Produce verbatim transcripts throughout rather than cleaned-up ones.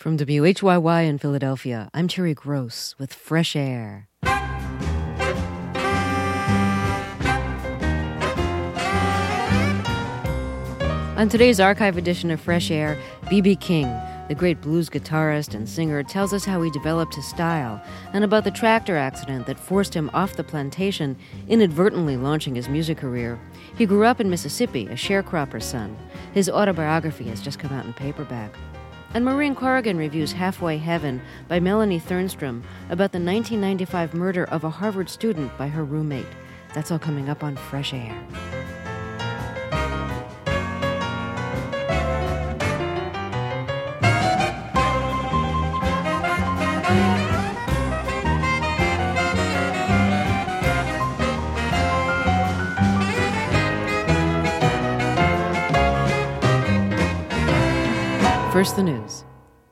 From W H Y Y in Philadelphia, I'm Terry Gross with Fresh Air. On today's archive edition of Fresh Air, B B King, the great blues guitarist and singer, tells us how he developed his style and about the tractor accident that forced him off the plantation, inadvertently launching his music career. He grew up in Mississippi, a sharecropper's son. His autobiography has just come out in paperback. And Maureen Corrigan reviews Halfway Heaven by Melanie Thernstrom about the nineteen ninety-five murder of a Harvard student by her roommate. That's all coming up on Fresh Air. First, the news.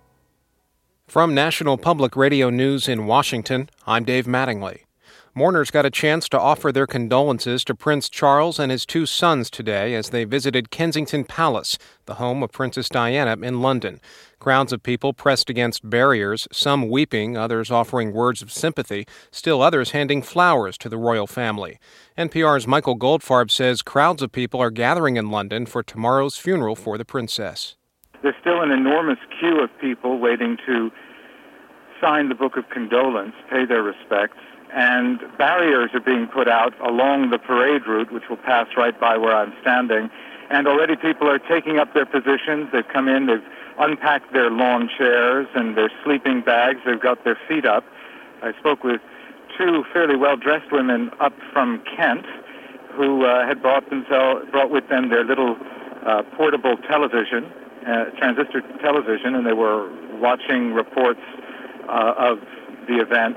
From National Public Radio News in Washington, I'm Dave Mattingly. Mourners got a chance to offer their condolences to Prince Charles and his two sons today as they visited Kensington Palace, the home of Princess Diana in London. Crowds of people pressed against barriers, some weeping, others offering words of sympathy, still others handing flowers to the royal family. N P R's Michael Goldfarb says crowds of people are gathering in London for tomorrow's funeral for the princess. There's still an enormous queue of people waiting to sign the Book of Condolence, pay their respects, and barriers are being put out along the parade route, which will pass right by where I'm standing. And already people are taking up their positions. They've come in, they've unpacked their lawn chairs and their sleeping bags. They've got their feet up. I spoke with two fairly well-dressed women up from Kent who uh, had brought themselves, brought with them their little uh, portable television, Uh, transistor television, and they were watching reports uh, of the event,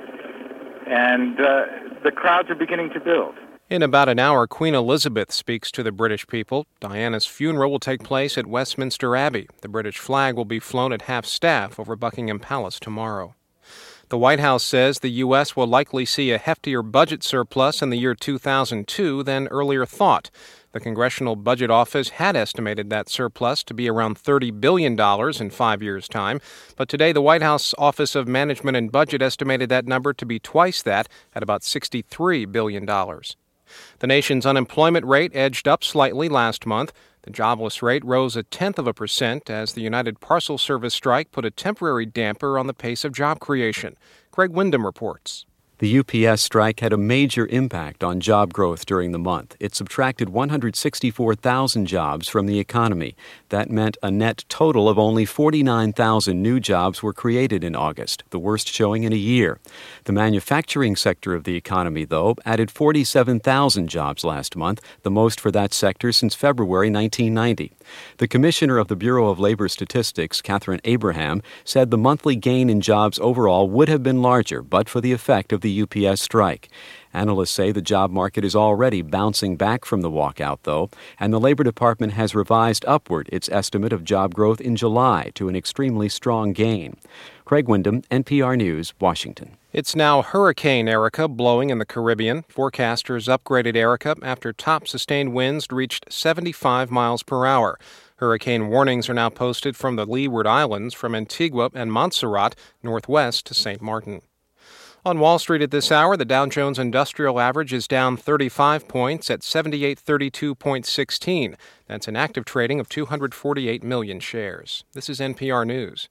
and uh, the crowds are beginning to build. In about an hour, Queen Elizabeth speaks to the British people. Diana's funeral will take place at Westminster Abbey. The British flag will be flown at half-staff over Buckingham Palace tomorrow. The White House says the U S will likely see a heftier budget surplus in the year two thousand two than earlier thought. The Congressional Budget Office had estimated that surplus to be around thirty billion dollars in five years' time, but today the White House Office of Management and Budget estimated that number to be twice that, at about sixty-three billion dollars. The nation's unemployment rate edged up slightly last month. The jobless rate rose a tenth of a percent as the United Parcel Service strike put a temporary damper on the pace of job creation. Craig Windham reports. The U P S strike had a major impact on job growth during the month. It subtracted one hundred sixty-four thousand jobs from the economy. That meant a net total of only forty-nine thousand new jobs were created in August, the worst showing in a year. The manufacturing sector of the economy, though, added forty-seven thousand jobs last month, the most for that sector since February nineteen ninety. The Commissioner of the Bureau of Labor Statistics, Catherine Abraham, said the monthly gain in jobs overall would have been larger but for the effect of the U P S strike. Analysts say the job market is already bouncing back from the walkout, though, and the Labor Department has revised upward its estimate of job growth in July to an extremely strong gain. Craig Windham, N P R News, Washington. It's now Hurricane Erica blowing in the Caribbean. Forecasters upgraded Erica after top sustained winds reached seventy-five miles per hour. Hurricane warnings are now posted from the Leeward Islands, from Antigua and Montserrat, northwest to Saint Martin. On Wall Street at this hour, the Dow Jones Industrial Average is down thirty-five points at seventy-eight thirty-two point one six. That's an active trading of two hundred forty-eight million shares. This is N P R News.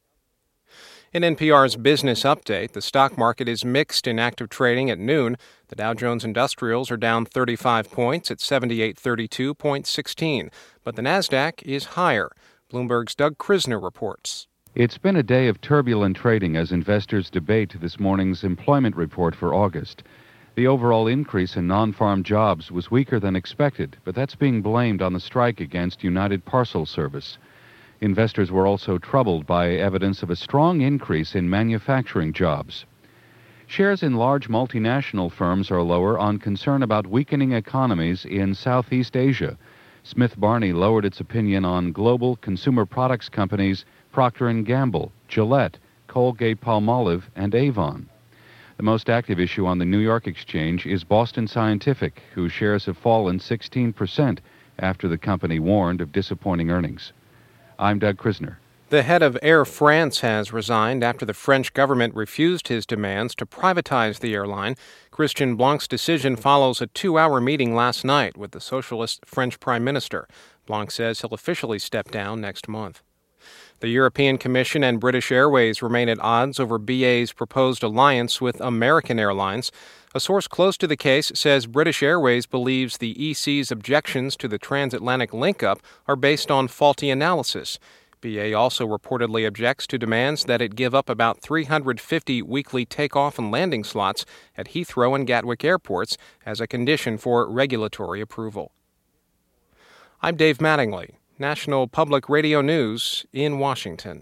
In N P R's Business Update, the stock market is mixed in active trading at noon. The Dow Jones Industrials are down thirty-five points at seventy-eight thirty-two point one six, but the Nasdaq is higher. Bloomberg's Doug Krisner reports. It's been a day of turbulent trading as investors debate this morning's employment report for August. The overall increase in non-farm jobs was weaker than expected, but that's being blamed on the strike against United Parcel Service. Investors were also troubled by evidence of a strong increase in manufacturing jobs. Shares in large multinational firms are lower on concern about weakening economies in Southeast Asia. Smith Barney lowered its opinion on global consumer products companies Procter and Gamble, Gillette, Colgate-Palmolive, and Avon. The most active issue on the New York Exchange is Boston Scientific, whose shares have fallen sixteen percent after the company warned of disappointing earnings. I'm Doug Krisner. The head of Air France has resigned after the French government refused his demands to privatize the airline. Christian Blanc's decision follows a two-hour meeting last night with the socialist French Prime Minister. Blanc says he'll officially step down next month. The European Commission and British Airways remain at odds over B A's proposed alliance with American Airlines. A source close to the case says British Airways believes the E C's objections to the transatlantic link-up are based on faulty analysis. B A also reportedly objects to demands that it give up about three hundred fifty weekly takeoff and landing slots at Heathrow and Gatwick airports as a condition for regulatory approval. I'm Dave Mattingly, National Public Radio News in Washington.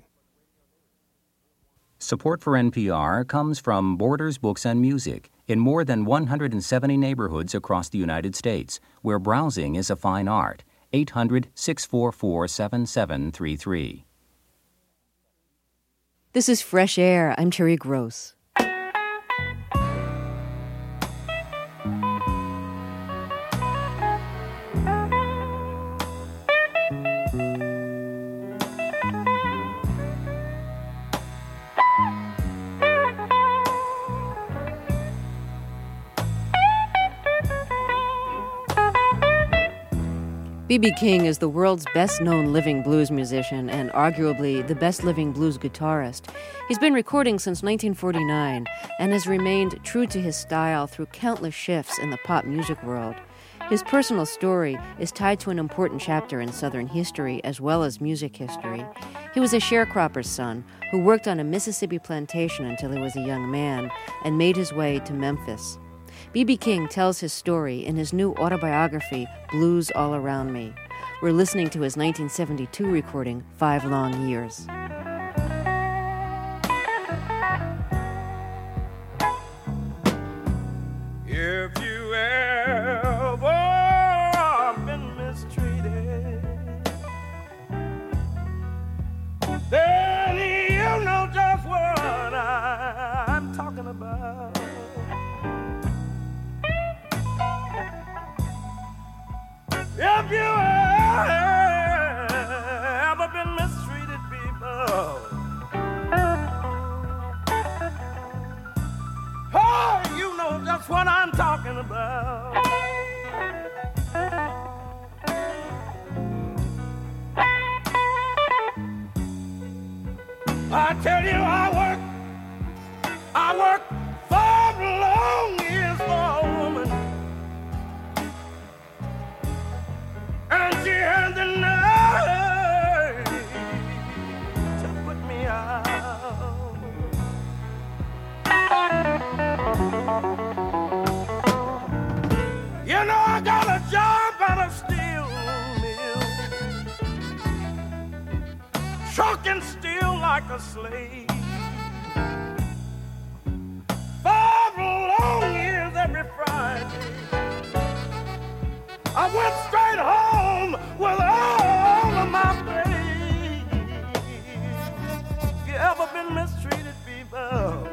Support for N P R comes from Borders Books and Music in more than one hundred seventy neighborhoods across the United States, where browsing is a fine art. eight hundred, six four four, seven seven three three. This is Fresh Air. I'm Terry Gross. B B King is the world's best-known living blues musician and arguably the best-living blues guitarist. He's been recording since nineteen forty-nine and has remained true to his style through countless shifts in the pop music world. His personal story is tied to an important chapter in Southern history as well as music history. He was a sharecropper's son who worked on a Mississippi plantation until he was a young man and made his way to Memphis. B B King tells his story in his new autobiography, Blues All Around Me. We're listening to his nineteen seventy-two recording, Five Long Years. If you ever been mistreated, then you know just what I, I'm talking about. If you ever been mistreated, people, oh, you know just what I'm talking about. I tell you, I work, I work five long years for a woman. And she had the nerve to put me out. You know, I got a job at a steel mill, trucking steel like a slave. Five long years every Friday. I went straight home with all of my pain. If you ever been mistreated, people,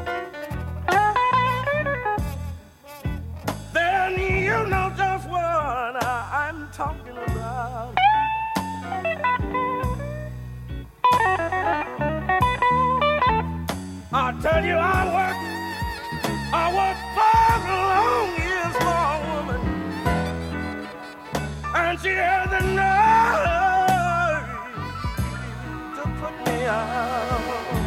then you know just what I, I'm talking about. I tell you, I work, I work five long years for a woman. And she had the nerve to put me out.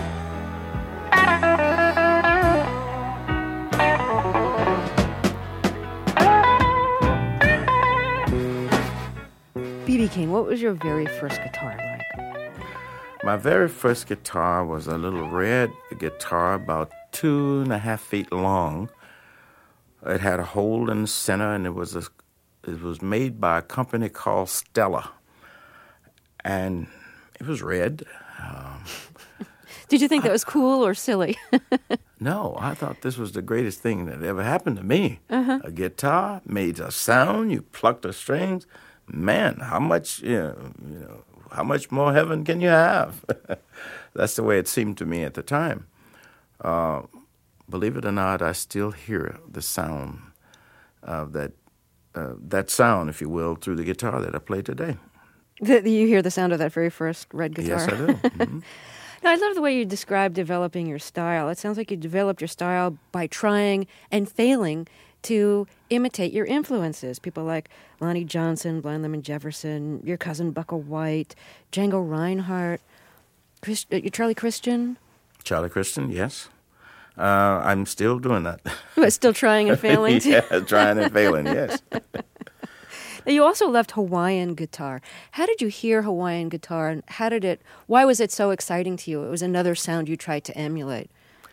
B B King, what was your very first guitar like? My very first guitar was a little red guitar about two and a half feet long. It had a hole in the center, and it was a It was made by a company called Stella, and it was red. Um, Did you think that was cool or silly? no, I thought this was the greatest thing that ever happened to me. Uh-huh. A guitar made a sound. You pluck the strings. Man, how much you know, you know, how much more heaven can you have? That's the way it seemed to me at the time. Uh, believe it or not, I still hear the sound of that. Uh, that sound, if you will, through the guitar that I play today. The, you hear the sound of that very first red guitar. Yes, I do. Mm-hmm. Now, I love the way you describe developing your style. It sounds like you developed your style by trying and failing to imitate your influences. People like Lonnie Johnson, Blind Lemon Jefferson, your cousin Bucka White, Django Reinhardt, Chris, uh, Charlie Christian. Charlie Christian, yes. Uh, I'm still doing that. But still trying and failing? Yeah, trying and failing, yes. Now, you also left Hawaiian guitar. How did you hear Hawaiian guitar, and how did it? Why was it so exciting to you? It was another sound you tried to emulate.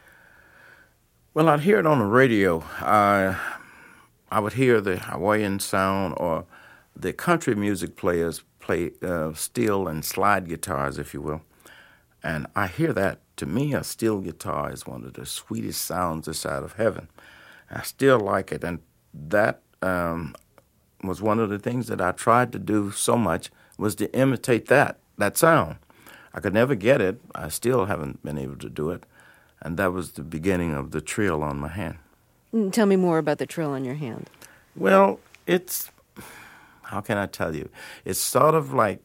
Well, I'd hear it on the radio. Uh, I would hear the Hawaiian sound, or the country music players play uh, steel and slide guitars, if you will. And I hear that. To me, a steel guitar is one of the sweetest sounds this side of heaven. I still like it, and that um, was one of the things that I tried to do so much, was to imitate that, that sound. I could never get it. I still haven't been able to do it. And that was the beginning of the trill on my hand. Tell me more about the trill on your hand. Well, it's, how can I tell you? It's sort of like,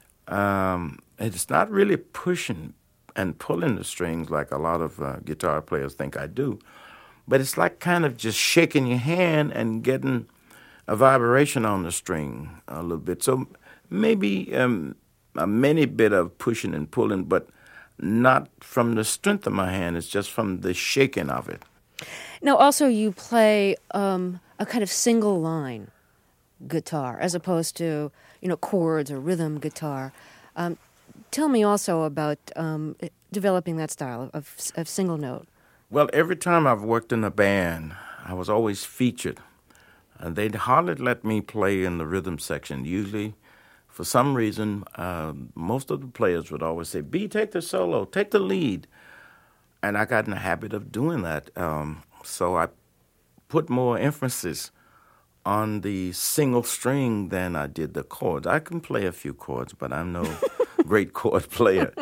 um, it's not really pushing and pulling the strings like a lot of uh, guitar players think I do. But it's like kind of just shaking your hand and getting a vibration on the string a little bit. So maybe um, a mini bit of pushing and pulling, but not from the strength of my hand. It's just from the shaking of it. Now, also, you play um, a kind of single line guitar as opposed to, you know, chords or rhythm guitar. Um, tell me also about um, developing that style of, of single note. Well, every time I've worked in a band, I was always featured. And they'd hardly let me play in the rhythm section. Usually, for some reason, uh, most of the players would always say, B, take the solo, take the lead. And I got in the habit of doing that. Um, so I put more emphasis on the single string than I did the chords. I can play a few chords, but I'm no great chord player.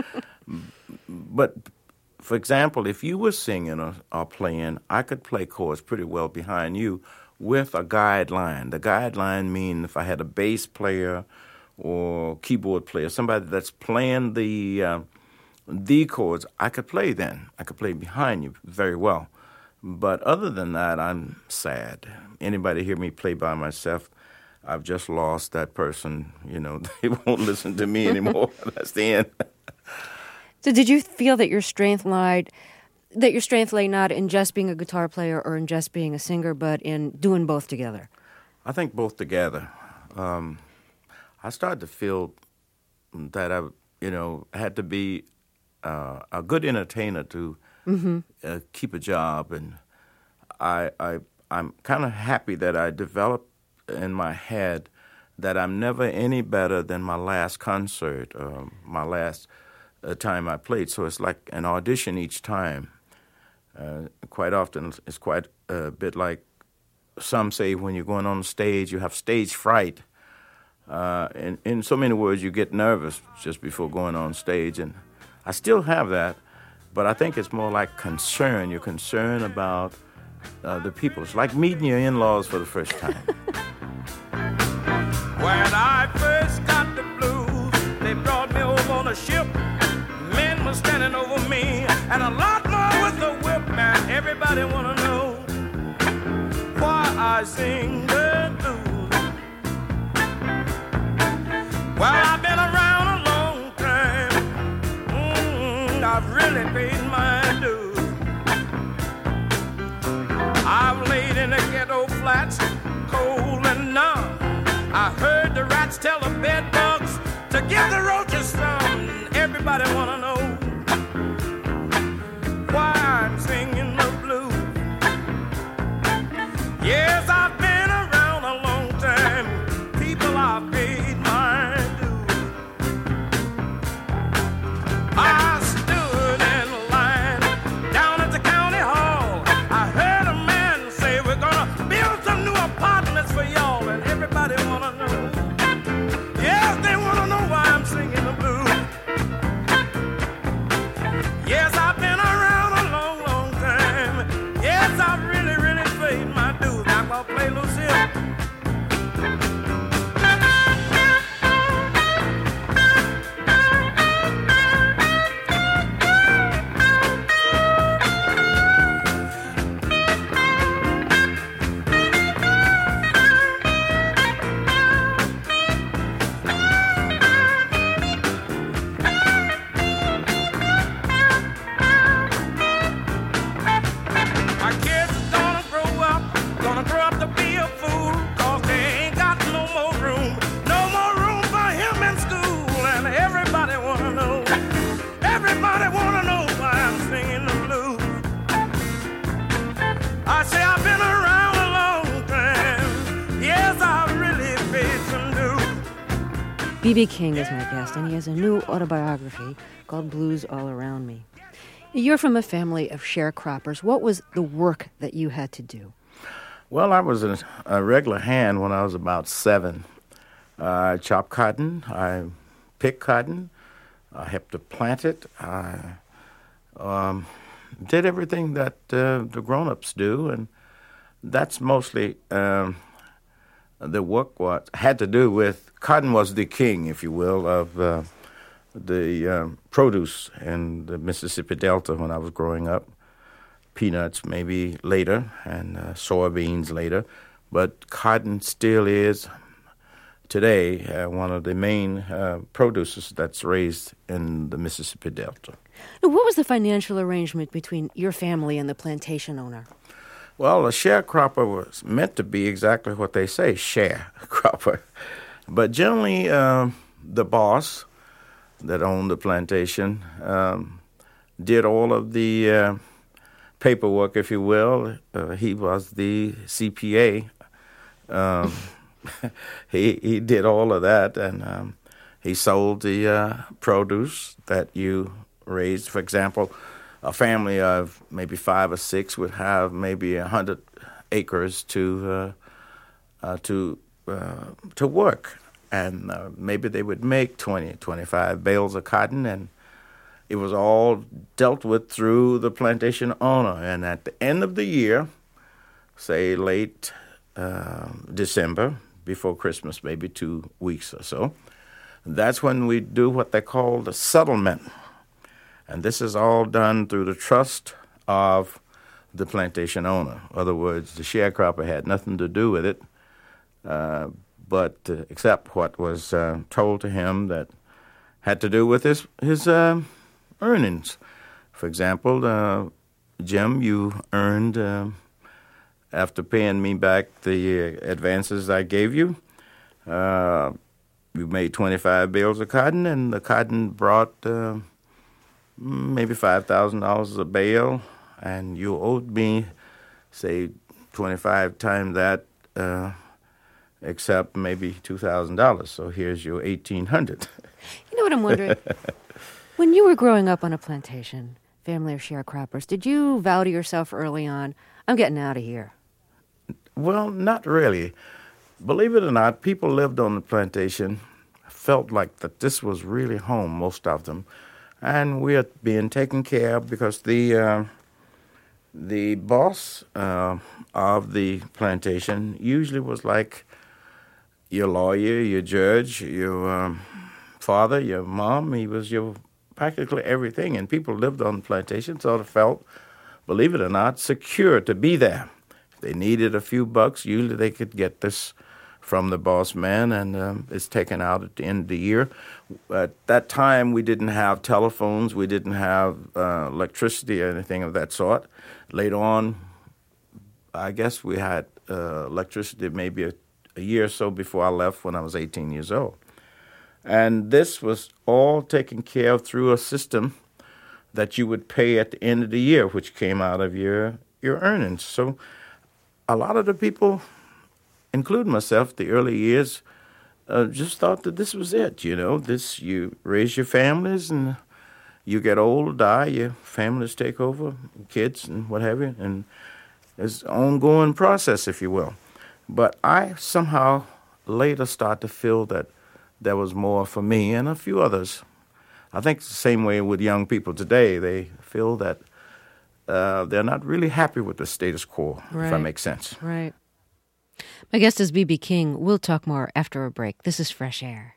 But, for example, if you were singing or, or playing, I could play chords pretty well behind you with a guideline. The guideline means if I had a bass player or keyboard player, somebody that's playing the uh, the chords, I could play then. I could play behind you very well. But other than that, I'm sad. Anybody hear me play by myself, I've just lost that person. You know, they won't listen to me anymore. That's the end. So did you feel that your strength lied, that your strength lay not in just being a guitar player or in just being a singer, but in doing both together? I think both together. Um, I started to feel that I, you know, had to be uh, a good entertainer to mm-hmm. uh, keep a job, and I, I, I'm kind of happy that I developed in my head that I'm never any better than my last concert, uh, my last uh, time I played. So it's like an audition each time. Uh, quite often, it's quite a bit like some say when you're going on stage, you have stage fright. Uh, in, in so many words, you get nervous just before going on stage. And I still have that, but I think it's more like concern. You're concerned about uh, the people. It's like meeting your in-laws for the first time. When I first got the blues, they brought me over on a ship. Men were standing over me, and a lot more with the whip. Man, everybody wanna know why I sing the blues. Well, I've been around a long time. Mm, I've really paid my dues. I've laid in the ghetto flats, cold and numb. I heard the rats tell the bed bugs to give the roaches some. Everybody wanna know why I'm singing the blues. Yes, I've been around a long time. People, I've paid my dues. I stood in line down at the county hall. I heard a man say, we're gonna build some new apartments for y'all. And everybody wanna know. Yes, they wanna know why I'm singing the blues. B B. King is my guest, and he has a new autobiography called Blues All Around Me. You're from a family of sharecroppers. What was the work that you had to do? Well, I was a, a regular hand when I was about seven. Uh, I chopped cotton, I picked cotton, I helped to plant it, I um, did everything that uh, the grown-ups do, and that's mostly um, the work what had to do with, cotton was the king, if you will, of uh, the uh, produce in the Mississippi Delta when I was growing up. Peanuts maybe later, and uh, soybeans later, but cotton still is today uh, one of the main uh, produces that's raised in the Mississippi Delta. Now, what was the financial arrangement between your family and the plantation owner? Well, a sharecropper was meant to be exactly what they say, sharecropper. But generally, uh, the boss that owned the plantation um, did all of the uh, paperwork, if you will. Uh, he was the C P A. Um, he he did all of that, and um, he sold the uh, produce that you raised. For example, a family of maybe five or six would have maybe a hundred acres to uh, uh, to uh, to work, and uh, maybe they would make twenty, twenty-five bales of cotton, and it was all dealt with through the plantation owner. And at the end of the year, say late uh, December, before Christmas, maybe two weeks or so, that's when we do what they call the settlement. And this is all done through the trust of the plantation owner. In other words, the sharecropper had nothing to do with it, uh, but uh, except what was uh, told to him that had to do with his, his uh, earnings. For example, uh, Jim, you earned, uh, after paying me back the uh, advances I gave you, uh, you made twenty-five bales of cotton, and the cotton brought uh, maybe five thousand dollars a bale, and you owed me, say, twenty-five times that, uh, except maybe two thousand dollars. So here's your eighteen hundred dollars. You know what I'm wondering? When you were growing up on a plantation, family of sharecroppers, did you vow to yourself early on, I'm getting out of here? Well, not really. Believe it or not, people lived on the plantation, felt like that this was really home, most of them, and we're being taken care of because the uh, the boss uh, of the plantation usually was like your lawyer, your judge, your um, father, your mom. He was your practically everything, and people lived on the plantation, so they felt, believe it or not, secure to be there. If they needed a few bucks, usually they could get this from the boss man, and um, it's taken out at the end of the year. At that time, we didn't have telephones, we didn't have uh, electricity or anything of that sort. Later on, I guess we had uh, electricity maybe a, a year or so before I left when I was eighteen years old. And this was all taken care of through a system that you would pay at the end of the year, which came out of your, your earnings. So a lot of the people, including myself, the early years, uh, just thought that this was it, you know. This, you raise your families, and you get old, die, your families take over, kids and what have you, and it's an ongoing process, if you will. But I somehow later start to feel that there was more for me and a few others. I think it's the same way with young people today. They feel that uh, they're not really happy with the status quo, right. If that makes sense. Right. My guest is B B. King. We'll talk more after a break. This is Fresh Air.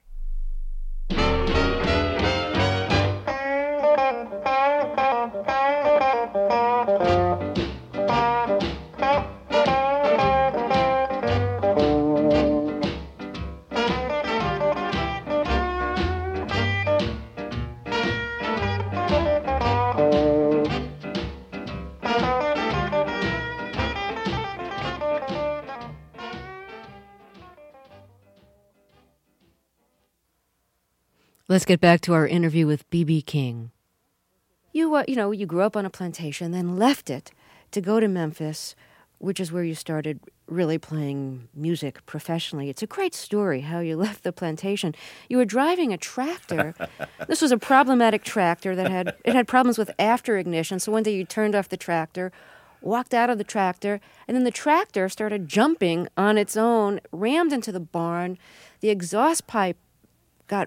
Let's get back to our interview with B B. King. You, uh, you know, you grew up on a plantation, then left it to go to Memphis, which is where you started really playing music professionally. It's a great story how you left the plantation. You were driving a tractor. This was a problematic tractor that had it had problems with after ignition. So one day you turned off the tractor, walked out of the tractor, and then the tractor started jumping on its own, rammed into the barn. The exhaust pipe got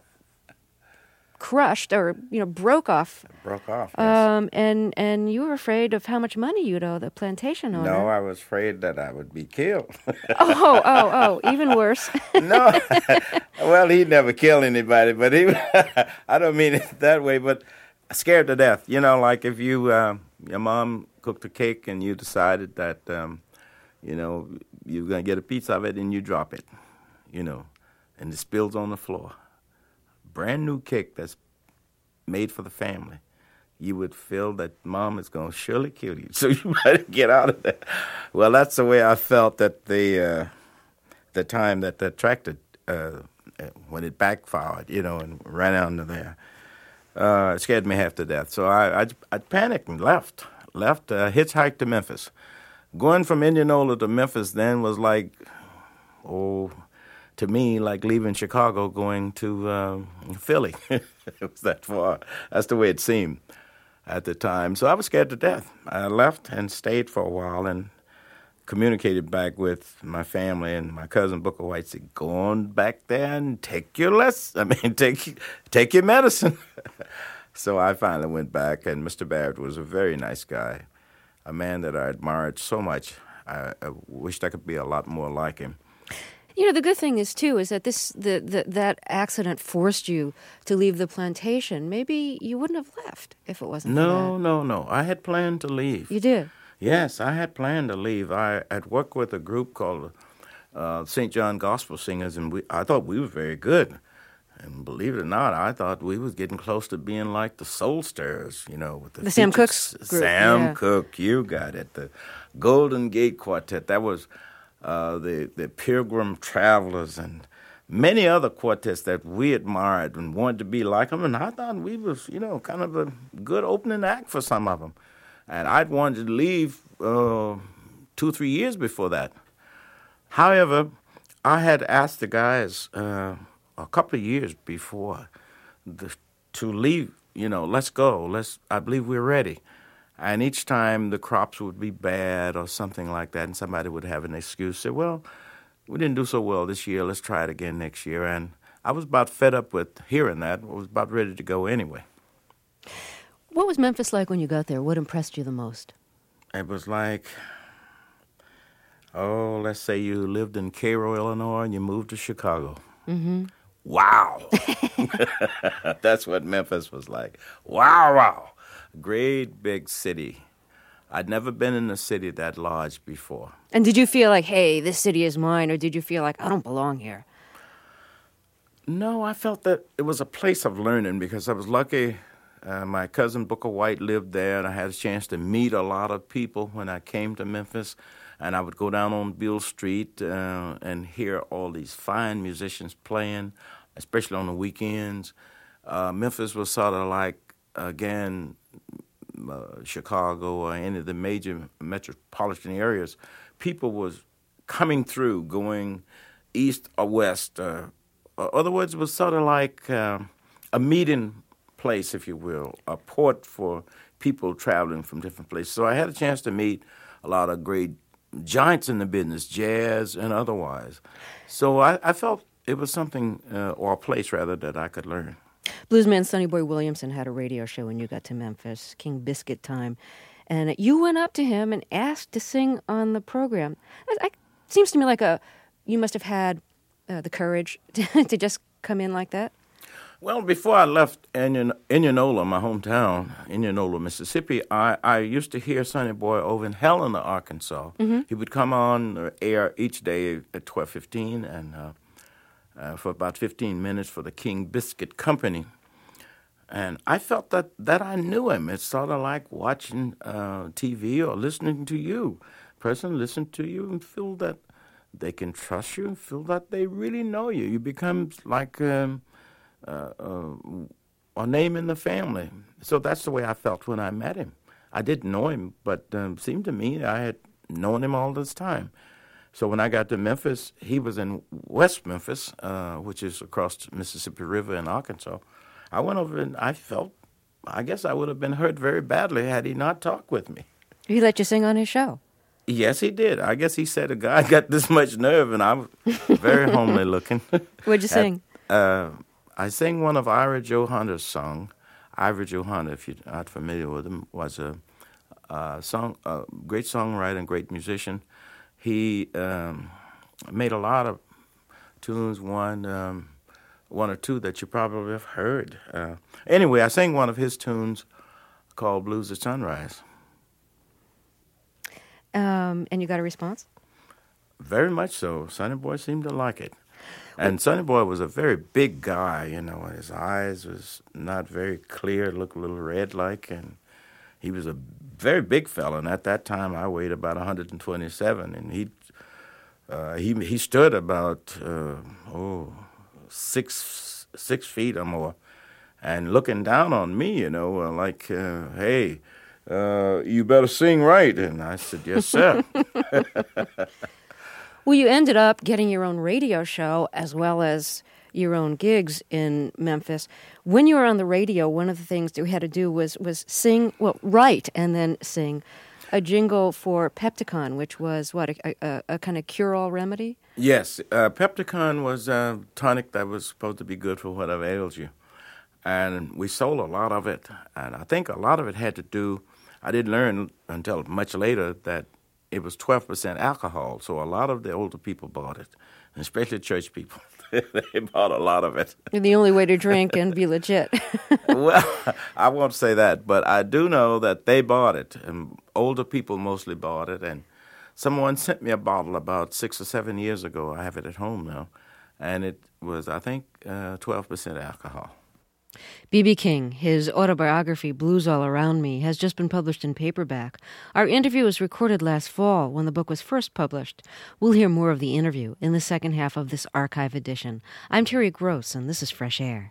crushed or, you know, broke off. Broke off, yes. Um, and, and you were afraid of how much money you'd owe the plantation owner. No, I was afraid that I would be killed. oh, oh, oh, even worse. No, well, he never killed anybody, but he, I don't mean it that way, but scared to death. You know, like if you, uh, your mom cooked a cake and you decided that, um, you know, you're going to get a piece of it and you drop it, you know, and it spills on the floor. Brand new cake that's made for the family. You would feel that mom is going to surely kill you, so you better get out of there. Well, that's the way I felt at the, uh, the time that the tractor, uh, when it backfired, you know, and ran under there. Uh, it scared me half to death. So I, I, I panicked and left, left, uh, hitchhiked to Memphis. Going from Indianola to Memphis then was like, oh, to me, like leaving Chicago going to uh, Philly. It was that far. That's the way it seemed at the time. So I was scared to death. I left and stayed for a while and communicated back with my family, and my cousin Booker White said, go on back there and take your lesson. I mean, take, take your medicine. So I finally went back, and Mister Barrett was a very nice guy, a man that I admired so much. I, I wished I could be a lot more like him. You know, the good thing is, too, is that this the, the that accident forced you to leave the plantation. Maybe you wouldn't have left if it wasn't no, for that. No, no, no. I had planned to leave. You did? Yes, I had planned to leave. I had worked with a group called uh, Saint John Gospel Singers, and we, I thought we were very good. And believe it or not, I thought we was getting close to being like the Soul Stirrers, you know. With the, the Sam featured, Cooke's group. Sam yeah. Cooke, you got it. The Golden Gate Quartet. That was... Uh, the, the Pilgrim Travelers and many other quartets that we admired and wanted to be like them. And I thought we was, you know, kind of a good opening act for some of them. And I'd wanted to leave uh, two, three years before that. However, I had asked the guys uh, a couple of years before the, to leave, you know, let's go. Let's. I believe we're ready. And each time the crops would be bad or something like that, and somebody would have an excuse, say, well, we didn't do so well this year, let's try it again next year. And I was about fed up with hearing that. I was about ready to go anyway. What was Memphis like when you got there? What impressed you the most? It was like, oh, let's say you lived in Cairo, Illinois, and you moved to Chicago. Mm-hmm. Wow. That's what Memphis was like. Wow, wow. Great big city. I'd never been in a city that large before. And did you feel like, hey, this city is mine, or did you feel like, I don't belong here? No, I felt that it was a place of learning because I was lucky. Uh, my cousin Booker White lived there, and I had a chance to meet a lot of people when I came to Memphis. And I would go down on Beale Street uh, and hear all these fine musicians playing, especially on the weekends. Uh, Memphis was sort of like, again, Uh, Chicago or any of the major metropolitan areas, people was coming through, going east or west. Uh, in other words, it was sort of like uh, a meeting place, if you will, a port for people traveling from different places. So I had a chance to meet a lot of great giants in the business, jazz and otherwise. So I, I felt it was something, uh, or a place rather, that I could learn. Bluesman Sonny Boy Williamson had a radio show when you got to Memphis, King Biscuit Time, and you went up to him and asked to sing on the program. It seems to me like a you must have had uh, the courage to, to just come in like that. Well, before I left Indianola, my hometown, Indianola, Mississippi, I, I used to hear Sonny Boy over in Helena, Arkansas. Mm-hmm. He would come on the air each day at twelve fifteen and uh, uh, for about fifteen minutes for the King Biscuit Company. And I felt that, that I knew him. It's sort of like watching uh, T V or listening to you. A person listen to you and feel that they can trust you and feel that they really know you. You become like um, uh, uh, a name in the family. So that's the way I felt when I met him. I didn't know him, but um, it seemed to me I had known him all this time. So when I got to Memphis, he was in West Memphis, uh, which is across the Mississippi River in Arkansas. I went over and I felt, I guess I would have been hurt very badly had he not talked with me. He let you sing on his show? Yes, he did. I guess he said a guy got this much nerve, and I'm very homely looking. What'd you sing? At, uh, I sang one of Ira Joe Hunter's song. Ira Joe Hunter, if you're not familiar with him, was a, a song, a great songwriter and great musician. He um, made a lot of tunes, one um, one or two that you probably have heard. Uh, anyway, I sang one of his tunes called Blues at Sunrise. Um, and you got a response? Very much so. Sonny Boy seemed to like it. And Sonny Boy was a very big guy, you know. His eyes was not very clear, looked a little red-like, and he was a very big fella. And at that time, I weighed about one hundred twenty-seven, and he uh, he he stood about uh, oh six six feet or more, and looking down on me, you know, uh, like, uh, hey, uh, you better sing right. And I said, yes, sir. Well, you ended up getting your own radio show as well as your own gigs in Memphis. When you were on the radio, one of the things that we had to do was was sing, well, write and then sing a jingle for Pepticon, which was, what, a, a, a kind of cure-all remedy? Yes. Uh, Pepticon was a tonic that was supposed to be good for whatever ails you. And we sold a lot of it. And I think a lot of it had to do, I didn't learn until much later that it was twelve percent alcohol, so a lot of the older people bought it, and especially church people. They bought a lot of it. You're the only way to drink and be legit. Well, I won't say that, but I do know that they bought it, and older people mostly bought it, and someone sent me a bottle about six or seven years ago. I have it at home now, and it was, I think, uh, twelve percent alcohol. B B. King, his autobiography, Blues All Around Me, has just been published in paperback. Our interview was recorded last fall when the book was first published. We'll hear more of the interview in the second half of this archive edition. I'm Terry Gross, and this is Fresh Air.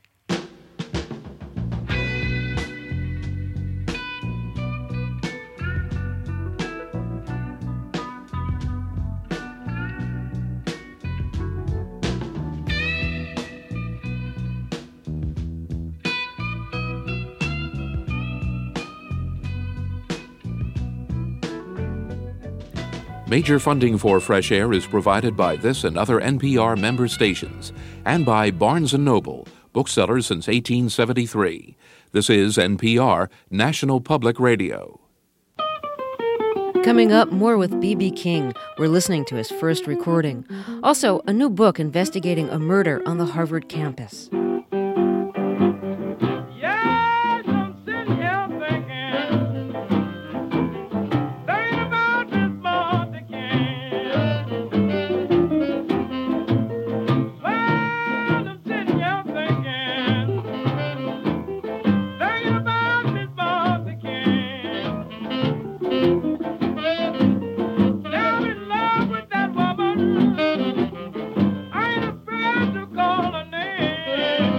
Major funding for Fresh Air is provided by this and other N P R member stations, and by Barnes and Noble, booksellers since eighteen seventy-three. This is N P R, National Public Radio. Coming up, more with B B. King. We're listening to his first recording. Also, a new book investigating a murder on the Harvard campus. I ain't afraid to call her name.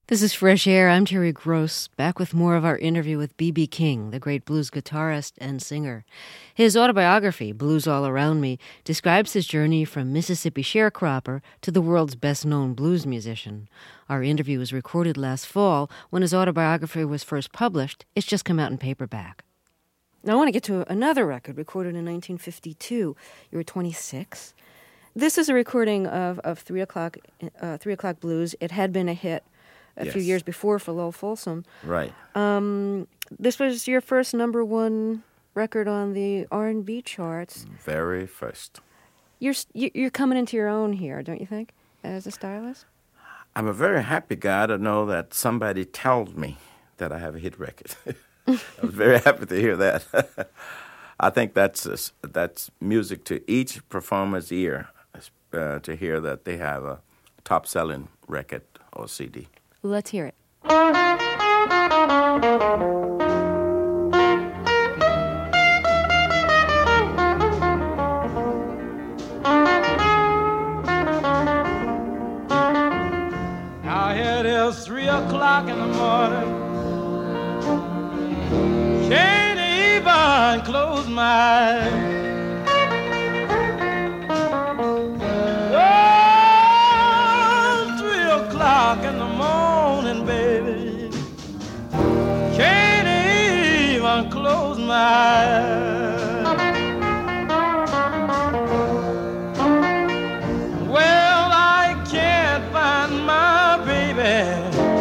This is Fresh Air. I'm Terry Gross, back with more of our interview with B B King, the great blues guitarist and singer. His autobiography, Blues All Around Me, describes his journey from Mississippi sharecropper to the world's best-known blues musician. Our interview was recorded last fall when his autobiography was first published. It's just come out in paperback. Now I want to get to another record recorded in nineteen fifty-two. You were twenty-six. This is a recording of, of Three O'Clock, uh, Three O'Clock Blues. It had been a hit a yes. few years before for Lowell Fulsom. Right. Um, this was your first number one record on the R and B charts. Very first. You're you're coming into your own here, don't you think, as a stylist? I'm a very happy guy to know that somebody tells me that I have a hit record. I was very happy to hear that. I think that's a, that's music to each performer's ear uh, to hear that they have a top-selling record or C D. Let's hear it. Now it is three o'clock in the morning. Can't even close my eyes. In the morning, baby, can't even close my eyes. Well, I can't find my baby,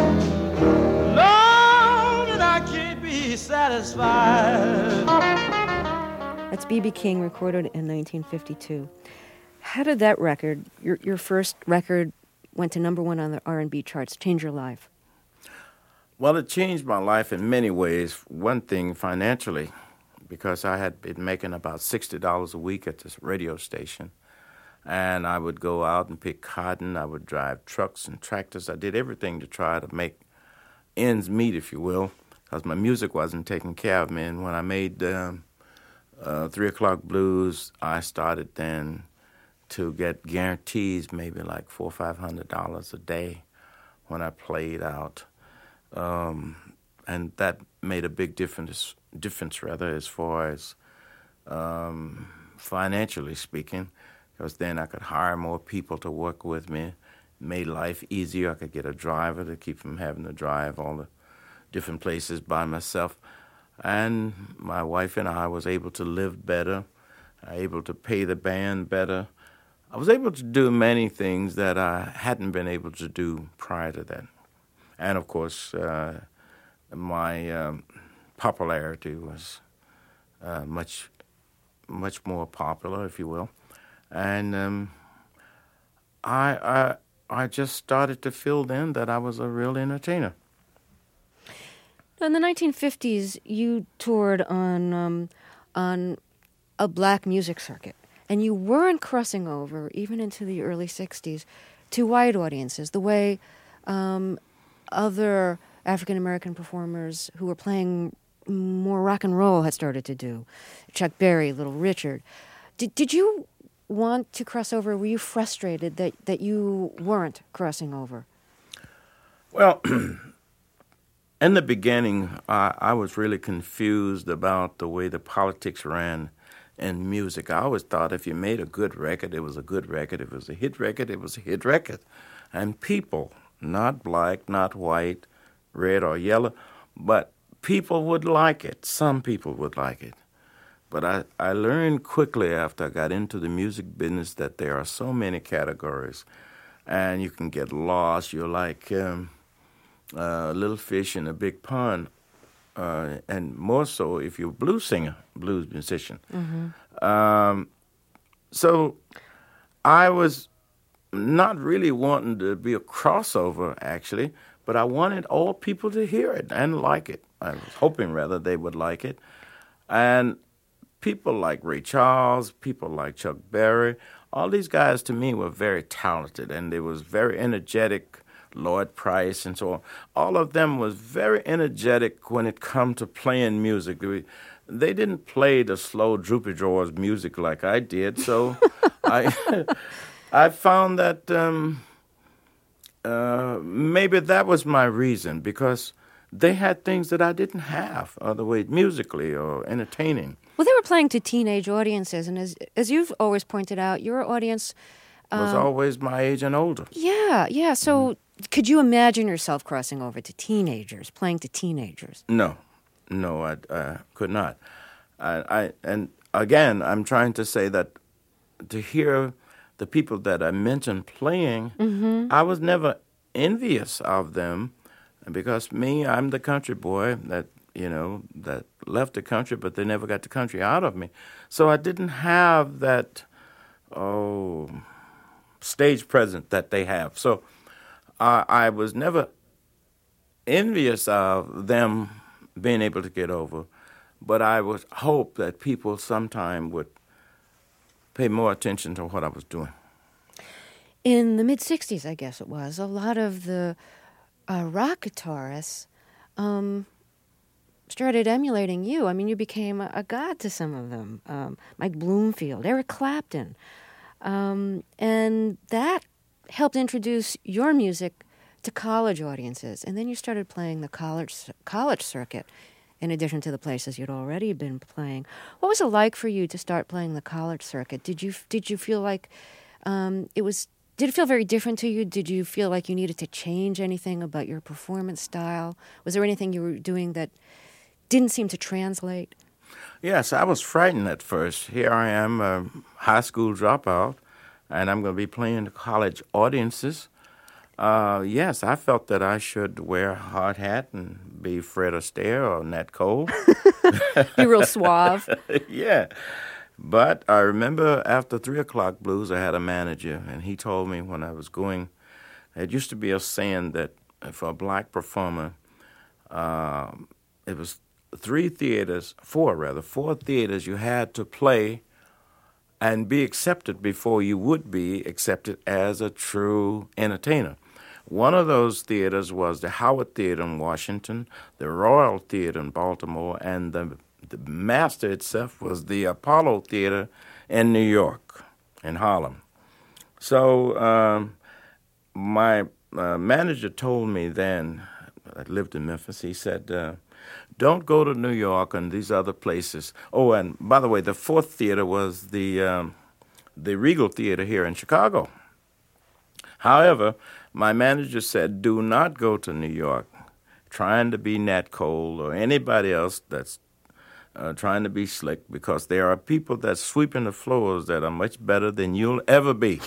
Lord, and I can't be satisfied. That's B B King, recorded in nineteen fifty-two. How did that record, your your first record, went to number one on the R and B charts, change your life? Well, it changed my life in many ways. One thing, financially, because I had been making about sixty dollars a week at this radio station. And I would go out and pick cotton. I would drive trucks and tractors. I did everything to try to make ends meet, if you will, because my music wasn't taking care of me. And when I made um, uh, Three O'Clock Blues, I started then to get guarantees, maybe like four or five hundred dollars a day when I played out, um, and that made a big difference. Difference rather, as far as um, financially speaking, because then I could hire more people to work with me. It made life easier. I could get a driver to keep from having to drive all the different places by myself, and my wife and I was able to live better, able to pay the band better. I was able to do many things that I hadn't been able to do prior to that. And, of course, uh, my um, popularity was uh, much, much more popular, if you will. And um, I, I, I just started to feel then that I was a real entertainer. In the nineteen fifties, you toured on um, on a black music circuit. And you weren't crossing over, even into the early sixties, to white audiences, the way um, other African-American performers who were playing more rock and roll had started to do. Chuck Berry, Little Richard. Did, did you want to cross over? Were you frustrated that, that you weren't crossing over? Well, in the beginning, I, I was really confused about the way the politics ran in music. I always thought if you made a good record, it was a good record. If it was a hit record, it was a hit record. And people, not black, not white, red or yellow, but people would like it. Some people would like it. But I, I learned quickly after I got into the music business that there are so many categories, and you can get lost. You're like um, a little fish in a big pond. Uh, and more so if you're a blues singer, blues musician. Mm-hmm. Um, so I was not really wanting to be a crossover, actually, but I wanted all people to hear it and like it. I was hoping, rather, they would like it. And people like Ray Charles, people like Chuck Berry, all these guys to me were very talented, and they was very energetic. Lloyd Price and so on. All of them was very energetic when it come to playing music. They, they didn't play the slow droopy drawers music like I did, so I I found that um, uh, maybe that was my reason, because they had things that I didn't have, other way musically or entertaining. Well, they were playing to teenage audiences, and as as you've always pointed out, your audience um, was always my age and older. Yeah, yeah. So, mm-hmm. could you imagine yourself crossing over to teenagers, playing to teenagers? No, no, I uh, could not. I, I and again, I'm trying to say that to hear the people that I mentioned playing, mm-hmm. I was never envious of them, because me, I'm the country boy that, you know, that left the country, but they never got the country out of me. So I didn't have that, oh, stage presence that they have. So uh, I was never envious of them being able to get over, but I would hope that people sometime would pay more attention to what I was doing. In the mid-sixties, I guess it was, a lot of the uh, rock guitarists um, started emulating you. I mean, you became a, a god to some of them. Um, Mike Bloomfield, Eric Clapton. Um, and that helped introduce your music to college audiences. And then you started playing the college college circuit in addition to the places you'd already been playing. What was it like for you to start playing the college circuit? Did you did you feel like um, it was? Did it feel very different to you? Did you feel like you needed to change anything about your performance style? Was there anything you were doing that didn't seem to translate? Yes, I was frightened at first. Here I am, a high school dropout, and I'm going to be playing to college audiences. Uh, yes, I felt that I should wear a hard hat and be Fred Astaire or Nat Cole. Be real suave. Yeah. But I remember after three o'clock blues, I had a manager, and he told me when I was going, it used to be a saying that for a black performer, uh, it was three theaters, four rather, four theaters you had to play and be accepted before you would be accepted as a true entertainer. One of those theaters was the Howard Theater in Washington, the Royal Theater in Baltimore, and the, the master itself was the Apollo Theater in New York, in Harlem. So um, my uh, manager told me then, I lived in Memphis, he said, uh, don't go to New York and these other places. Oh, and by the way, the fourth theater was the um, the Regal Theater here in Chicago. However, my manager said, do not go to New York trying to be Nat Cole or anybody else that's uh, trying to be slick, because there are people that sweeping the floors that are much better than you'll ever be.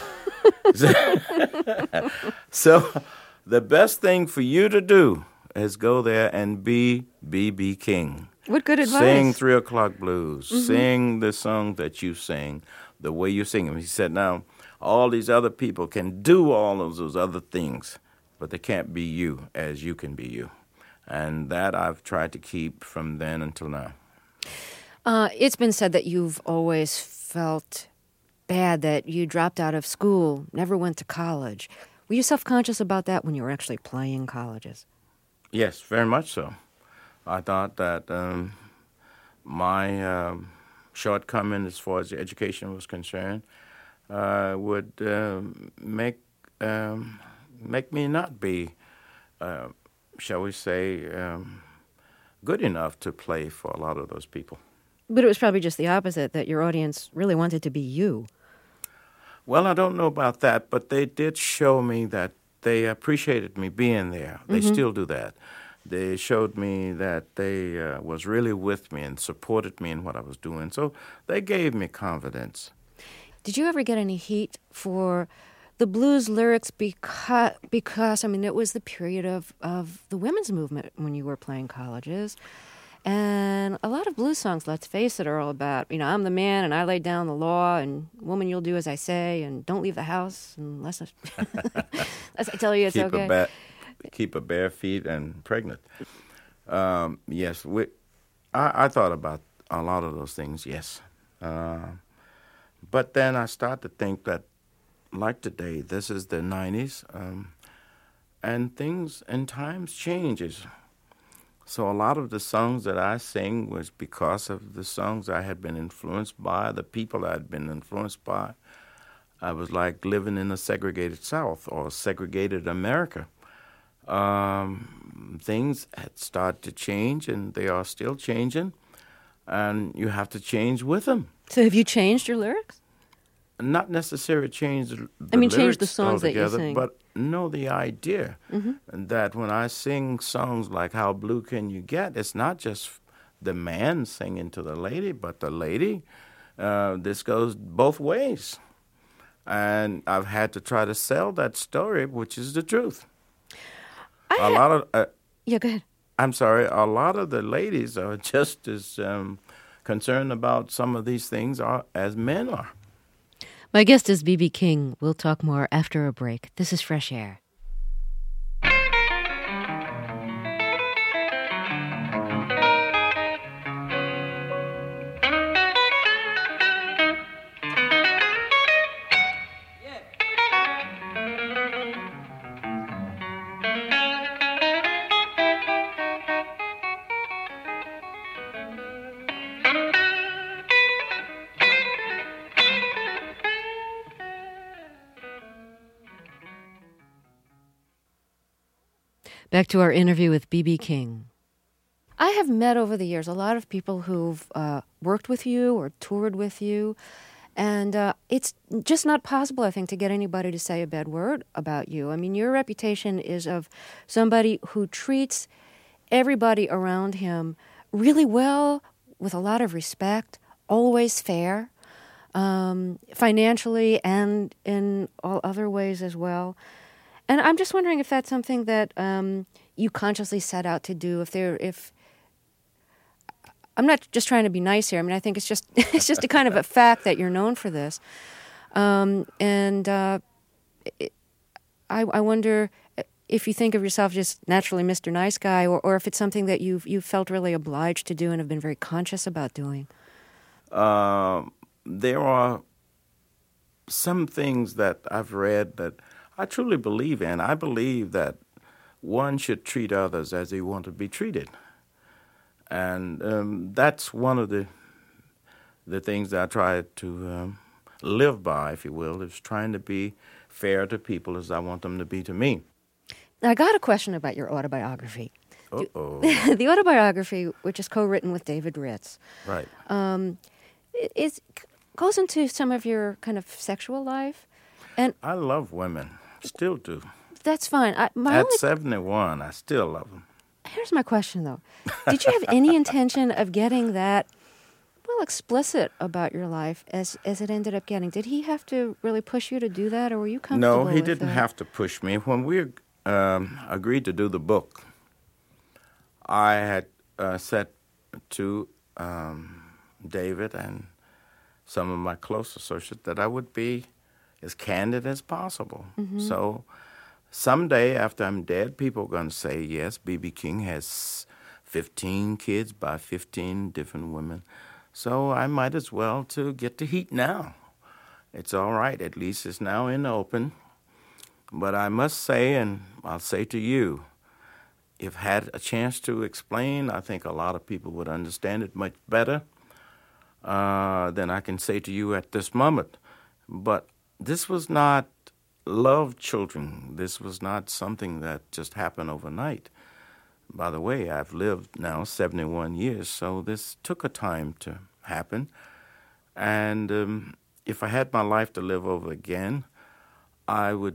So the best thing for you to do is go there and be B B King. What good advice. Sing Three O'Clock Blues. Mm-hmm. Sing the song that you sing, the way you sing them. He said, now, all these other people can do all of those other things, but they can't be you as you can be you. And that I've tried to keep from then until now. Uh, it's been said that you've always felt bad that you dropped out of school, never went to college. Were you self-conscious about that when you were actually playing colleges? Yes, very much so. I thought that um, my um, shortcoming as far as the education was concerned uh, would uh, make um, make me not be, uh, shall we say, um, good enough to play for a lot of those people. But it was probably just the opposite, that your audience really wanted to be you. Well, I don't know about that, but they did show me that they appreciated me being there. They mm-hmm. still do that. They showed me that they uh, was really with me and supported me in what I was doing. So they gave me confidence. Did you ever get any heat for the blues lyrics because, because I mean, it was the period of, of the women's movement when you were playing colleges. And a lot of blues songs, let's face it, are all about, you know, I'm the man and I lay down the law, and woman, you'll do as I say, and don't leave the house unless I, unless I tell you it's keep okay. A ba- keep a bare feet and pregnant. Um, yes, we, I, I thought about a lot of those things, yes. Uh, but then I started to think that, like today, this is the nineties, um, and things and times changes. So a lot of the songs that I sing was because of the songs I had been influenced by, the people I had been influenced by. I was like living in a segregated South or a segregated America. Um, things had started to change, and they are still changing, and you have to change with them. So have you changed your lyrics? Not necessarily change the I mean, change the lyrics songs that you altogether, sing. but know the idea Mm-hmm. that when I sing songs like How Blue Can You Get, it's not just the man singing to the lady, but the lady. Uh, this goes both ways. And I've had to try to sell that story, which is the truth. I a ha- lot of, uh, Yeah, go ahead. I'm sorry, a lot of the ladies are just as um, concerned about some of these things are, as men are. My guest is B B King. We'll talk more after a break. This is Fresh Air. Back to our interview with B B King. I have met over the years a lot of people who've uh, worked with you or toured with you, and uh, it's just not possible, I think, to get anybody to say a bad word about you. I mean, your reputation is of somebody who treats everybody around him really well, with a lot of respect, always fair, um, financially and in all other ways as well. And I'm just wondering if that's something that um, you consciously set out to do. If there, if I'm not just trying to be nice here. I mean, I think it's just it's just a kind of a fact that you're known for this. Um, and uh, it, I, I wonder if you think of yourself just naturally Mister Nice Guy, or, or if it's something that you've you felt really obliged to do and have been very conscious about doing. Uh, there are some things that I've read that I truly believe in. I believe that one should treat others as they want to be treated. And um, that's one of the the things that I try to um, live by, if you will, is trying to be fair to people as I want them to be to me. Now, I got a question about your autobiography. Uh-oh. The autobiography, which is co-written with David Ritz. Right. Um, it, it goes into some of your kind of sexual life. And I love women. Still do. That's fine. I, my At only, seventy-one, I still love them. Here's my question, though. Did you have any intention of getting that, well, explicit about your life as as it ended up getting? Did he have to really push you to do that, or were you comfortable No, he with didn't that? have to push me. When we um, agreed to do the book, I had uh, said to um, David and some of my close associates that I would be as candid as possible. Mm-hmm. So someday after I'm dead, people are going to say, yes, B B King has fifteen kids by fifteen different women. So I might as well to get the heat now. It's all right. At least it's now in the open. But I must say, and I'll say to you, if had a chance to explain, I think a lot of people would understand it much better uh, than I can say to you at this moment. But this was not love children. This was not something that just happened overnight. By the way, I've lived now seventy-one years, so this took a time to happen. And um, if I had my life to live over again, I would,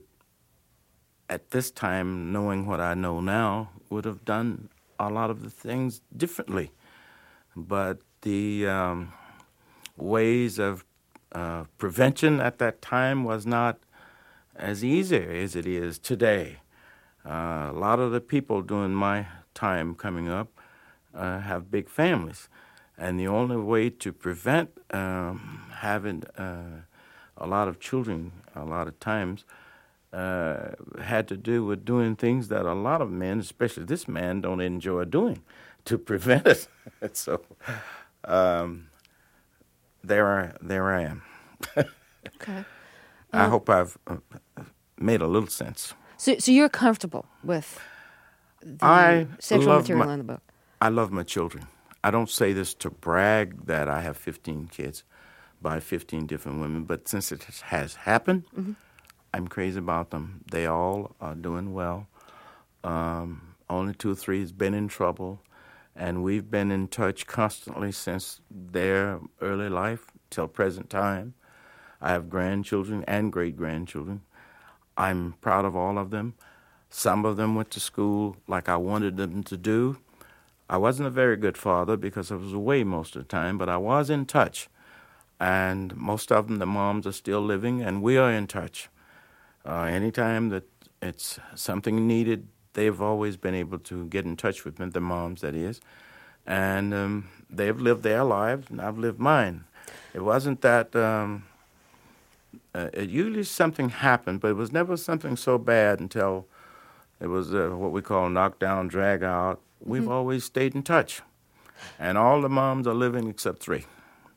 at this time, knowing what I know now, would have done a lot of the things differently. But the um, ways of uh, prevention at that time was not as easy as it is today. Uh, a lot of the people during my time coming up uh, have big families. And the only way to prevent um, having uh, a lot of children a lot of times uh, had to do with doing things that a lot of men, especially this man, don't enjoy doing to prevent it. So um, there, I, there I am. Okay. I Um, hope I've uh, made a little sense. So, so you're comfortable with the I sexual love material my- in the book? I love my children. I don't say this to brag that I have fifteen kids, by fifteen different women. But since it has happened, mm-hmm. I'm crazy about them. They all are doing well. Um, only two or three has been in trouble. And we've been in touch constantly since their early life till present time. I have grandchildren and great-grandchildren. I'm proud of all of them. Some of them went to school like I wanted them to do. I wasn't a very good father because I was away most of the time, but I was in touch. And most of them, the moms are still living, and we are in touch. Uh, anytime that it's something needed, they've always been able to get in touch with me, the moms, that is. And um, they've lived their lives, and I've lived mine. It wasn't that... Um, uh, it usually something happened, but it was never something so bad until it was uh, what we call knockdown, drag out. We've mm-hmm. always stayed in touch. And all the moms are living except three.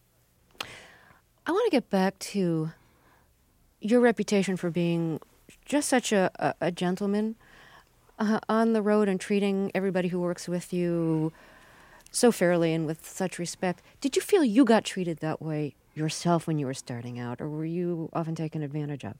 I want to get back to your reputation for being just such a, a, a gentleman uh, on the road and treating everybody who works with you so fairly and with such respect. Did you feel you got treated that way yourself when you were starting out, or were you often taken advantage of?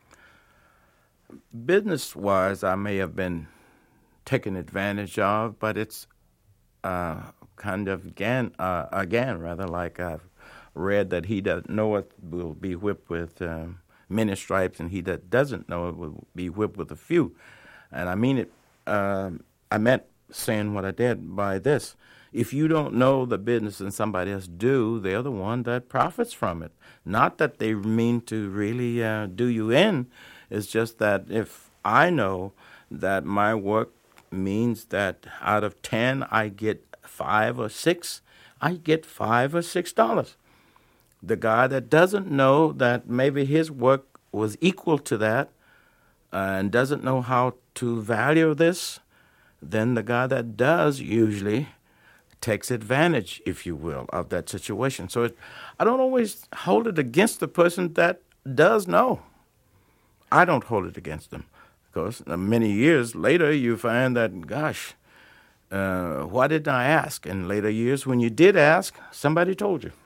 Business-wise, I may have been taken advantage of, but it's uh, kind of, again, uh, again, rather like I've read that he that knoweth will be whipped with um, many stripes, and he that doesn't know it will be whipped with a few. And I mean it, um, I meant saying what I did by this. If you don't know the business and somebody else do, they're the one that profits from it. Not that they mean to really uh, do you in. It's just that if I know that my work means that out of ten I get five or six, I get five or six dollars. The guy that doesn't know that maybe his work was equal to that uh, and doesn't know how to value this, then the guy that does usually takes advantage, if you will, of that situation. So it, I don't always hold it against the person that does know. I don't hold it against them. Because many years later, you find that, gosh, uh, why didn't I ask? In later years, when you did ask, somebody told you.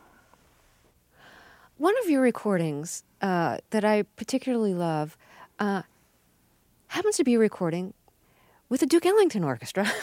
One of your recordings uh, that I particularly love uh, happens to be a recording with the Duke Ellington Orchestra.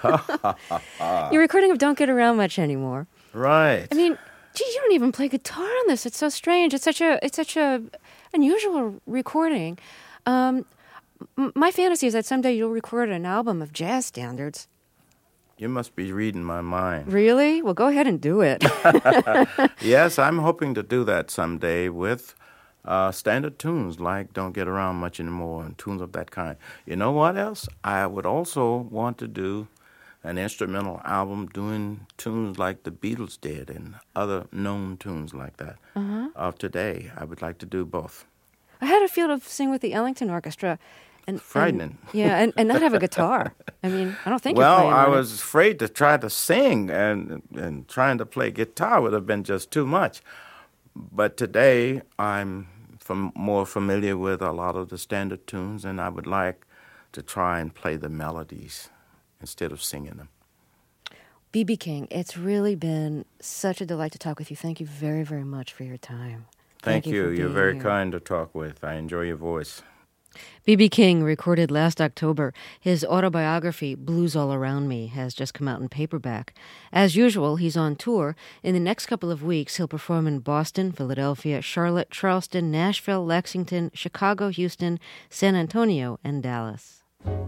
Your recording of Don't Get Around Much Anymore. Right. I mean, gee, you don't even play guitar on this. It's so strange. It's such a it's such a unusual recording. Um, m- my fantasy is that someday you'll record an album of jazz standards. You must be reading my mind. Really? Well, go ahead and do it. Yes, I'm hoping to do that someday with uh, standard tunes like Don't Get Around Much Anymore and tunes of that kind. You know what else? I would also want to do an instrumental album doing tunes like the Beatles did and other known tunes like that uh-huh. of today. I would like to do both. I had a feel to sing with the Ellington Orchestra. And, Frightening. And, yeah, and, and not have a guitar. I mean, I don't think well, you're playing I on was it. afraid to try to sing, and and trying to play guitar would have been just too much. But today, I'm fam- more familiar with a lot of the standard tunes, and I would like to try and play the melodies instead of singing them. B B. King, it's really been such a delight to talk with you. Thank you very, very much for your time. Thank, Thank you. you You're very here. kind to talk with. I enjoy your voice. B B. King recorded last October. His autobiography, Blues All Around Me, has just come out in paperback. As usual, he's on tour. In the next couple of weeks, he'll perform in Boston, Philadelphia, Charlotte, Charleston, Nashville, Lexington, Chicago, Houston, San Antonio, and Dallas.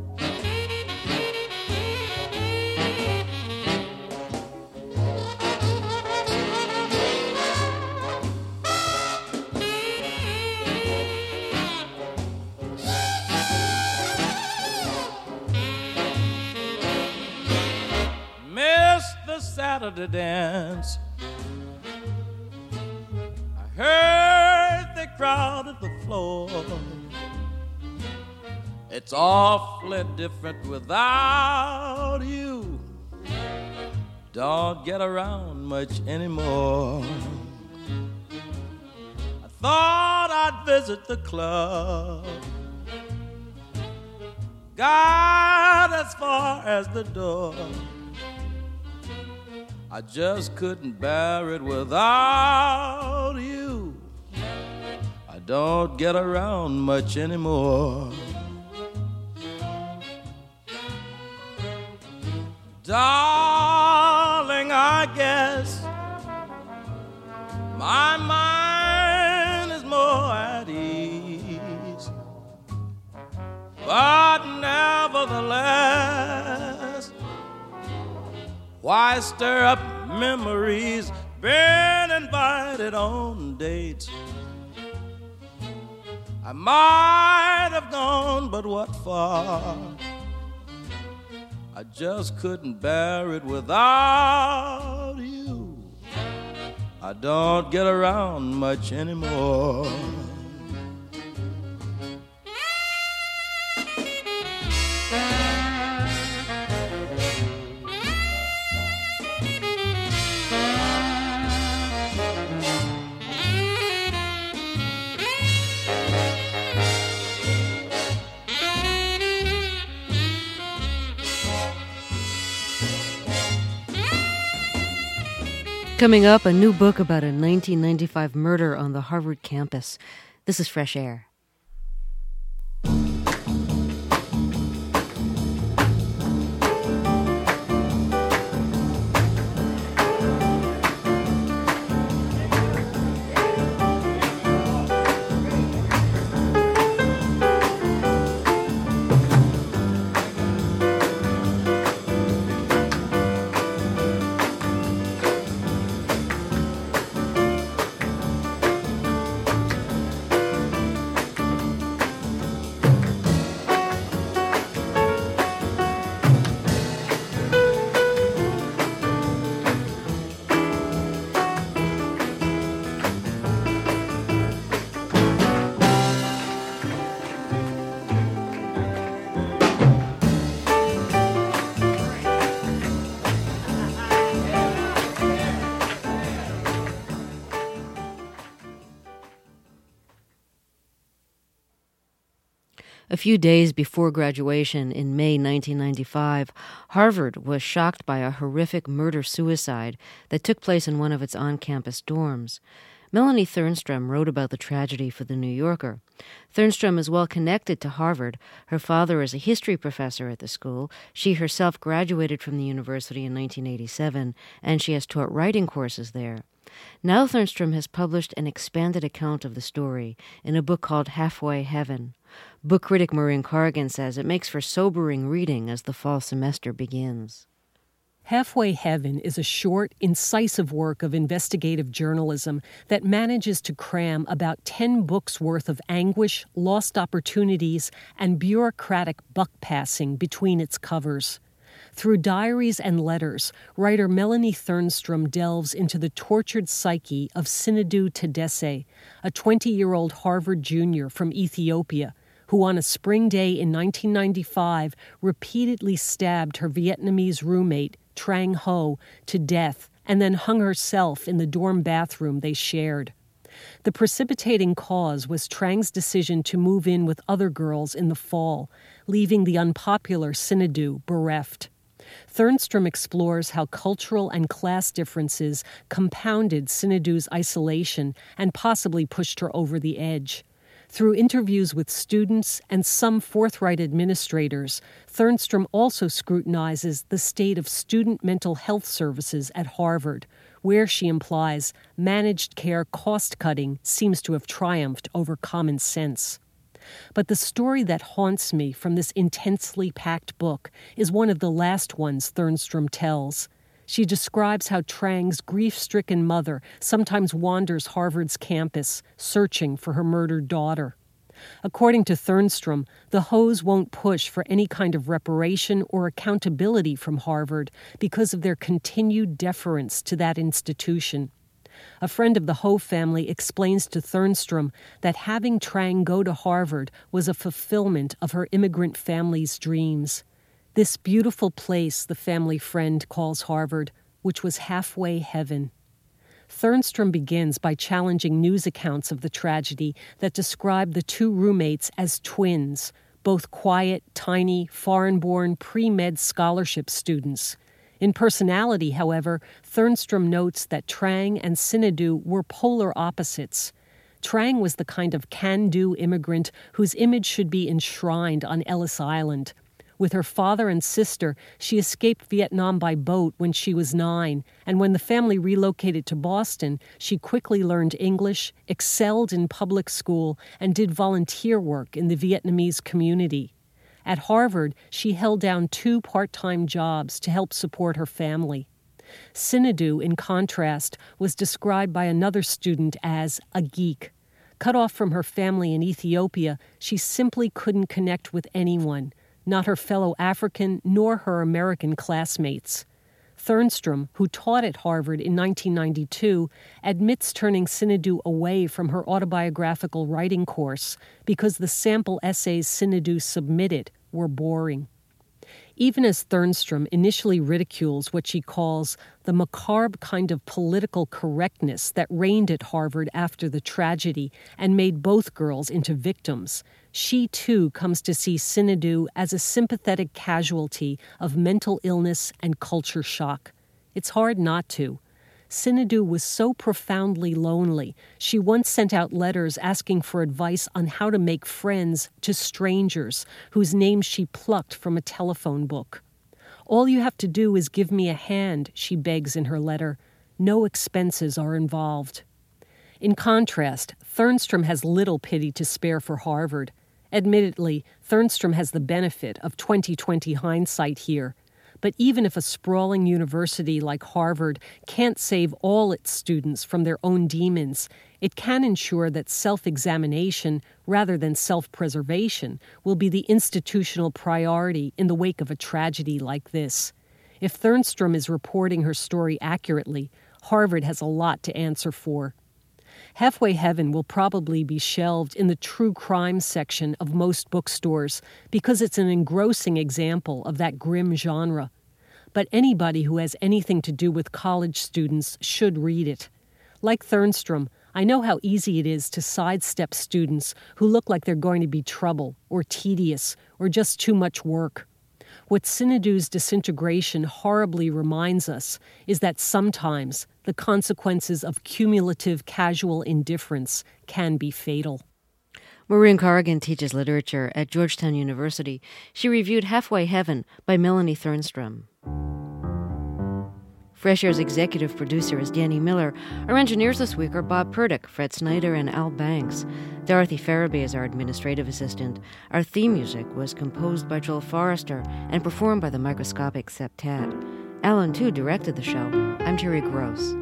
Saturday dance. I heard they crowded the floor. It's awfully different without you. Don't get around much anymore. I thought I'd visit the club, got as far as the door. I just couldn't bear it without you. I don't get around much anymore. Darling, I guess my mind is more at ease, but nevertheless, why stir up memories? Been invited on dates. I might have gone, but what for? I just couldn't bear it without you. I don't get around much anymore. Coming up, a new book about a nineteen ninety-five murder on the Harvard campus. This is Fresh Air. A few days before graduation in May nineteen ninety-five, Harvard was shocked by a horrific murder-suicide that took place in one of its on-campus dorms. Melanie Thernstrom wrote about the tragedy for The New Yorker. Thernstrom is well connected to Harvard. Her father is a history professor at the school. She herself graduated from the university in nineteen eighty-seven, and she has taught writing courses there. Now Thernstrom has published an expanded account of the story in a book called Halfway Heaven. Book critic Maureen Corrigan says it makes for sobering reading as the fall semester begins. Halfway Heaven is a short, incisive work of investigative journalism that manages to cram about ten books worth of anguish, lost opportunities, and bureaucratic buck-passing between its covers. Through diaries and letters, writer Melanie Thernstrom delves into the tortured psyche of Sinadu Tadesse, a twenty-year-old Harvard junior from Ethiopia, who on a spring day in nineteen ninety-five repeatedly stabbed her Vietnamese roommate, Trang Ho, to death and then hung herself in the dorm bathroom they shared. The precipitating cause was Trang's decision to move in with other girls in the fall, leaving the unpopular Sinadu bereft. Thernstrom explores how cultural and class differences compounded Sinadu's isolation and possibly pushed her over the edge. Through interviews with students and some forthright administrators, Thernstrom also scrutinizes the state of student mental health services at Harvard, where, she implies, managed care cost-cutting seems to have triumphed over common sense. But the story that haunts me from this intensely packed book is one of the last ones Thernstrom tells. She describes how Trang's grief-stricken mother sometimes wanders Harvard's campus, searching for her murdered daughter. According to Thernstrom, the Ho's won't push for any kind of reparation or accountability from Harvard because of their continued deference to that institution. A friend of the Ho family explains to Thernstrom that having Trang go to Harvard was a fulfillment of her immigrant family's dreams. This beautiful place, the family friend calls Harvard, which was halfway heaven. Thernstrom begins by challenging news accounts of the tragedy that describe the two roommates as twins, both quiet, tiny, foreign-born pre-med scholarship students. In personality, however, Thernstrom notes that Trang and Sinedu were polar opposites. Trang was the kind of can-do immigrant whose image should be enshrined on Ellis Island. With her father and sister, she escaped Vietnam by boat when she was nine, and when the family relocated to Boston, she quickly learned English, excelled in public school, and did volunteer work in the Vietnamese community. At Harvard, she held down two part-time jobs to help support her family. Sinedu, in contrast, was described by another student as a geek. Cut off from her family in Ethiopia, she simply couldn't connect with anyone, not her fellow African nor her American classmates. Thernstrom, who taught at Harvard in nineteen ninety-two, admits turning Sinedu away from her autobiographical writing course because the sample essays Sinedu submitted were boring. Even as Thernstrom initially ridicules what she calls the macabre kind of political correctness that reigned at Harvard after the tragedy and made both girls into victims, she too comes to see Sinedu as a sympathetic casualty of mental illness and culture shock. It's hard not to. Sinedu was so profoundly lonely, she once sent out letters asking for advice on how to make friends to strangers whose names she plucked from a telephone book. "All you have to do is give me a hand," she begs in her letter. "No expenses are involved." In contrast, Thernstrom has little pity to spare for Harvard. Admittedly, Thernstrom has the benefit of twenty twenty hindsight here. But even if a sprawling university like Harvard can't save all its students from their own demons, it can ensure that self-examination, rather than self-preservation, will be the institutional priority in the wake of a tragedy like this. If Thernstrom is reporting her story accurately, Harvard has a lot to answer for. Halfway Heaven will probably be shelved in the true crime section of most bookstores because it's an engrossing example of that grim genre. But anybody who has anything to do with college students should read it. Like Thernstrom, I know how easy it is to sidestep students who look like they're going to be trouble or tedious or just too much work. What Sinedu's disintegration horribly reminds us is that sometimes the consequences of cumulative casual indifference can be fatal. Maureen Corrigan teaches literature at Georgetown University. She reviewed Halfway Heaven by Melanie Thernstrom. Fresh Air's executive producer is Danny Miller. Our engineers this week are Bob Purdick, Fred Snyder, and Al Banks. Dorothy Farabee is our administrative assistant. Our theme music was composed by Joel Forrester and performed by the Microscopic Septet. Alan Tu directed the show. I'm Terry Gross.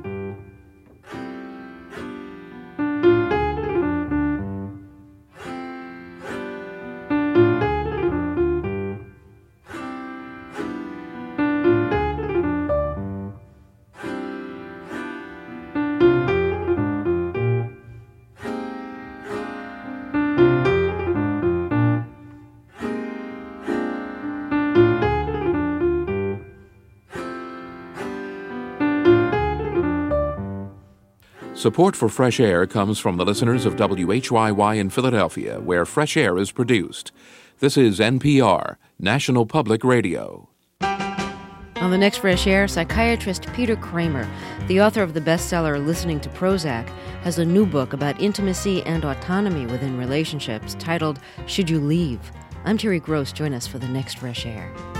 Support for Fresh Air comes from the listeners of W H Y Y in Philadelphia, where Fresh Air is produced. This is N P R, National Public Radio. On the next Fresh Air, psychiatrist Peter Kramer, the author of the bestseller Listening to Prozac, has a new book about intimacy and autonomy within relationships titled Should You Leave? I'm Terry Gross. Join us for the next Fresh Air.